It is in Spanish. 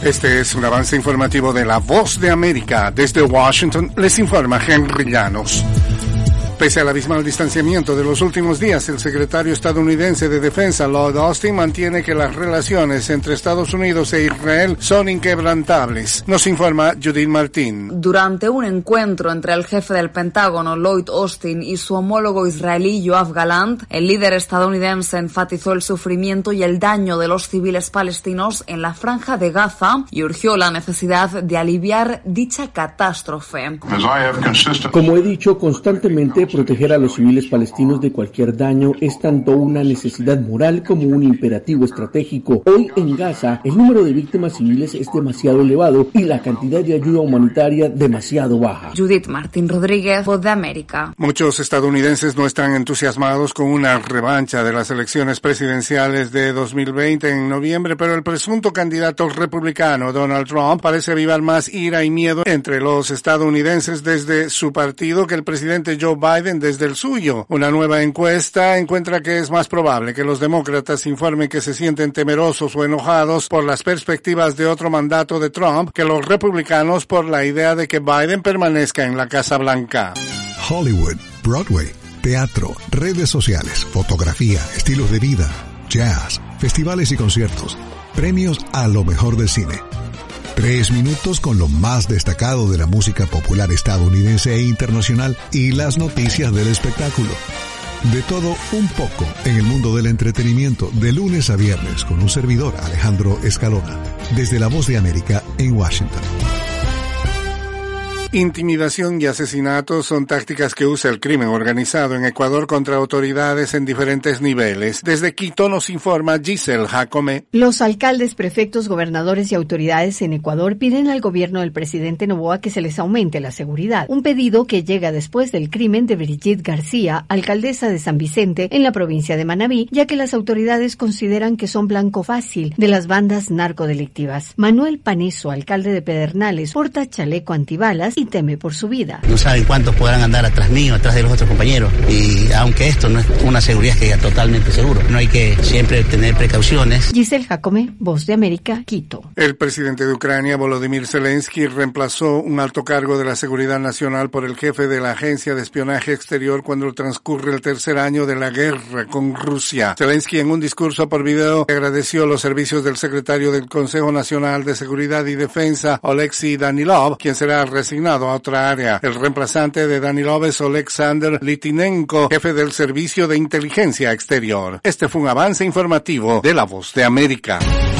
Este es un avance informativo de La Voz de América. Desde Washington les informa Henry Llanos. Pese al abismal distanciamiento de los últimos días, el secretario estadounidense de Defensa, Lloyd Austin, mantiene que las relaciones entre Estados Unidos e Israel son inquebrantables. Nos informa Judith Martín. Durante un encuentro entre el jefe del Pentágono, Lloyd Austin, y su homólogo israelí, Yoav Gallant, el líder estadounidense enfatizó el sufrimiento y el daño de los civiles palestinos en la Franja de Gaza y urgió la necesidad de aliviar dicha catástrofe. Como he dicho constantemente, proteger a los civiles palestinos de cualquier daño es tanto una necesidad moral como un imperativo estratégico. Hoy en Gaza, el número de víctimas civiles es demasiado elevado y la cantidad de ayuda humanitaria demasiado baja. Judith Martín Rodríguez, Voz de América. Muchos estadounidenses no están entusiasmados con una revancha de las elecciones presidenciales de 2020 en noviembre, pero el presunto candidato republicano Donald Trump parece avivar más ira y miedo entre los estadounidenses desde su partido que el presidente Joe Biden desde el suyo. Una nueva encuesta encuentra que es más probable que los demócratas informen que se sienten temerosos o enojados por las perspectivas de otro mandato de Trump que los republicanos por la idea de que Biden permanezca en la Casa Blanca. Hollywood, Broadway, teatro, redes sociales, fotografía, estilos de vida, jazz, festivales y conciertos, premios a lo mejor del cine. 3 minutos con lo más destacado de la música popular estadounidense e internacional y las noticias del espectáculo. De todo un poco en el mundo del entretenimiento de lunes a viernes con un servidor, Alejandro Escalona, desde La Voz de América en Washington. Intimidación y asesinato son tácticas que usa el crimen organizado en Ecuador contra autoridades en diferentes niveles. Desde Quito nos informa Giselle Jacome. Los alcaldes, prefectos, gobernadores y autoridades en Ecuador piden al gobierno del presidente Noboa que se les aumente la seguridad. Un pedido que llega después del crimen de Brigitte García, alcaldesa de San Vicente, en la provincia de Manabí, ya que las autoridades consideran que son blanco fácil de las bandas narcodelictivas. Manuel Paneso, alcalde de Pedernales, porta chaleco antibalas y teme por su vida. No saben cuántos podrán andar atrás mío, atrás de los otros compañeros. Y aunque esto no es una seguridad que sea totalmente seguro, no hay que siempre tener precauciones. Giselle Jacome, Voz de América, Quito. El presidente de Ucrania, Volodymyr Zelensky, reemplazó un alto cargo de la seguridad nacional por el jefe de la Agencia de Espionaje Exterior cuando transcurre el tercer año de la guerra con Rusia. Zelensky, en un discurso por video, agradeció los servicios del secretario del Consejo Nacional de Seguridad y Defensa, Oleksiy Danilov, quien será resignado a otra área. El reemplazante de Danilov es Oleksandr Litinenko, jefe del Servicio de Inteligencia Exterior. Este fue un avance informativo de La Voz de América.